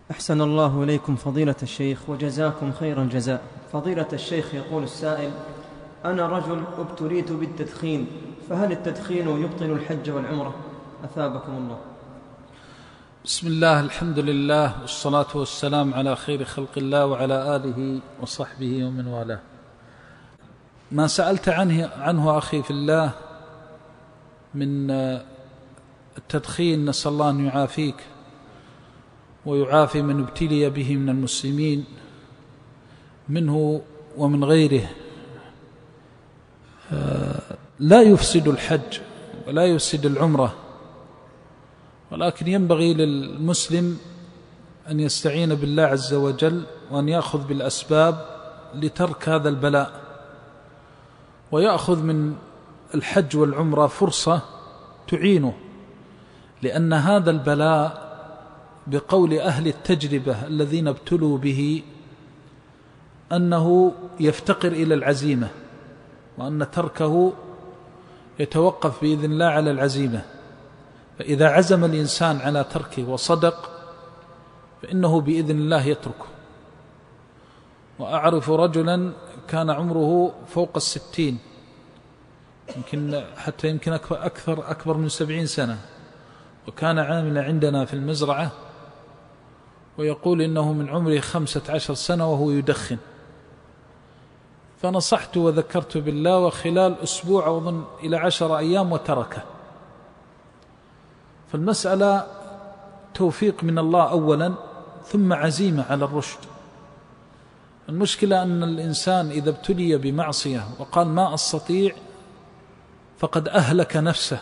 أحسن الله إليكم فضيلة الشيخ وجزاكم خير الجزاء. فضيلة الشيخ، يقول السائل: أنا رجل ابتليت بالتدخين، فهل التدخين يبطل الحج والعمرة؟ أثابكم الله. بسم الله، الحمد لله، والصلاة والسلام على خير خلق الله وعلى آله وصحبه ومن والاه. ما سألت عنه أخي في الله من التدخين، نسأل الله أن يعافيك ويعافي من ابتلي به من المسلمين منه ومن غيره. لا يفسد الحج ولا يفسد العمرة، ولكن ينبغي للمسلم أن يستعين بالله عز وجل وأن يأخذ بالأسباب لترك هذا البلاء، ويأخذ من الحج والعمرة فرصة تعينه، لأن هذا البلاء بقول أهل التجربة الذين ابتلوا به أنه يفتقر إلى العزيمة، وأن تركه يتوقف بإذن الله على العزيمة. فإذا عزم الإنسان على تركه وصدق فإنه بإذن الله يتركه. وأعرف رجلا كان عمره فوق 60، يمكن أكبر من 70 سنة، وكان عاملا عندنا في المزرعة، ويقول إنه من عمره 15 سنة وهو يدخن. فنصحت وذكرت بالله، وخلال أسبوع أظن إلى 10 أيام وتركه. فالمسألة توفيق من الله أولا، ثم عزيمة على الرشد. المشكلة أن الإنسان إذا ابتلي بمعصية وقال ما أستطيع فقد أهلك نفسه،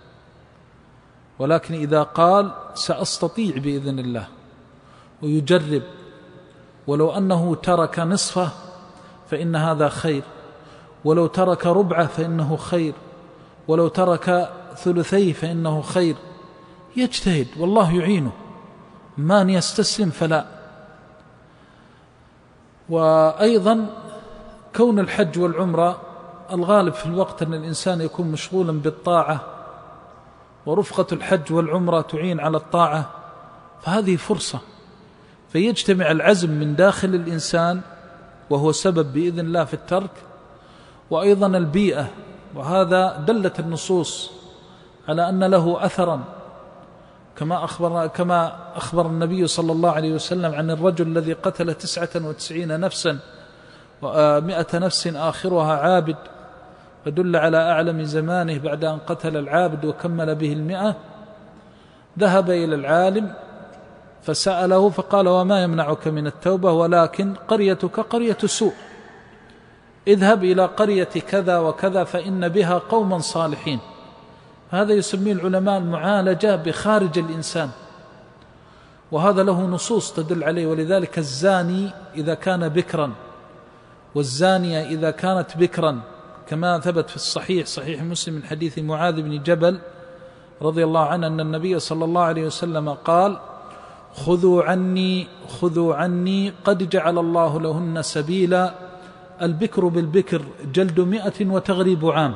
ولكن إذا قال سأستطيع بإذن الله ويجرب، ولو أنه ترك نصفه فإن هذا خير، ولو ترك ربعه فإنه خير، ولو ترك ثلثيه فإنه خير. يجتهد والله يعينه، من يستسلم فلا. وأيضا كون الحج والعمرة الغالب في الوقت أن الإنسان يكون مشغولا بالطاعة، ورفقة الحج والعمرة تعين على الطاعة، فهذه فرصة، فيجتمع العزم من داخل الإنسان وهو سبب بإذن الله في الترك، وأيضا البيئة، وهذا دلت النصوص على أن له أثرا، كما أخبر النبي صلى الله عليه وسلم عن الرجل الذي قتل 99 نفسا و100 نفس آخرها عابد، فدل على أعلم زمانه بعد أن قتل العابد وكمل به 100. ذهب إلى العالم فسأله فقال: وما يمنعك من التوبة؟ ولكن قريتك قرية سوء، اذهب إلى قرية كذا وكذا فإن بها قوما صالحين. هذا يسميه العلماء المعالجة بخارج الإنسان، وهذا له نصوص تدل عليه. ولذلك الزاني إذا كان بكرا والزانية إذا كانت بكرا، كما ثبت في صحيح مسلم من حديث معاذ بن جبل رضي الله عنه أن النبي صلى الله عليه وسلم قال: خذوا عني قد جعل الله لهن سبيلا، البكر بالبكر جلد 100 وتغريب عام.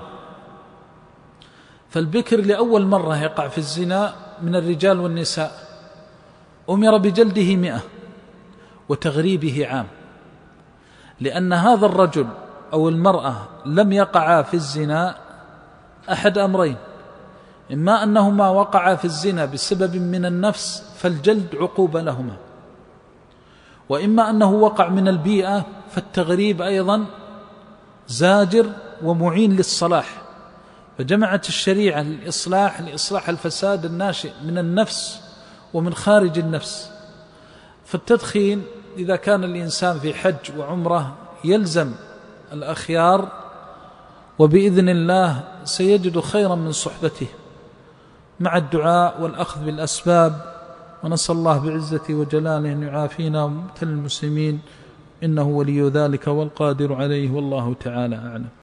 فالبكر لأول مرة يقع في الزنا من الرجال والنساء أمر بجلده 100 وتغريبه عام، لأن هذا الرجل أو المرأة لم يقعا في الزنا أحد أمرين: إما أنهما وقعا في الزنا بسبب من النفس فالجلد عقوبة لهما، وإما أنه وقع من البيئة فالتغريب أيضا زاجر ومعين للصلاح. فجمعت الشريعة لإصلاح الفساد الناشئ من النفس ومن خارج النفس. فالتدخين إذا كان الإنسان في حج وعمرة يلزم الأخيار، وبإذن الله سيجد خيرا من صحبته، مع الدعاء والأخذ بالأسباب. ونسأل الله بعزته وجلاله أن يعافينا ومبتلى المسلمين، إنه ولي ذلك والقادر عليه، والله تعالى أعلم.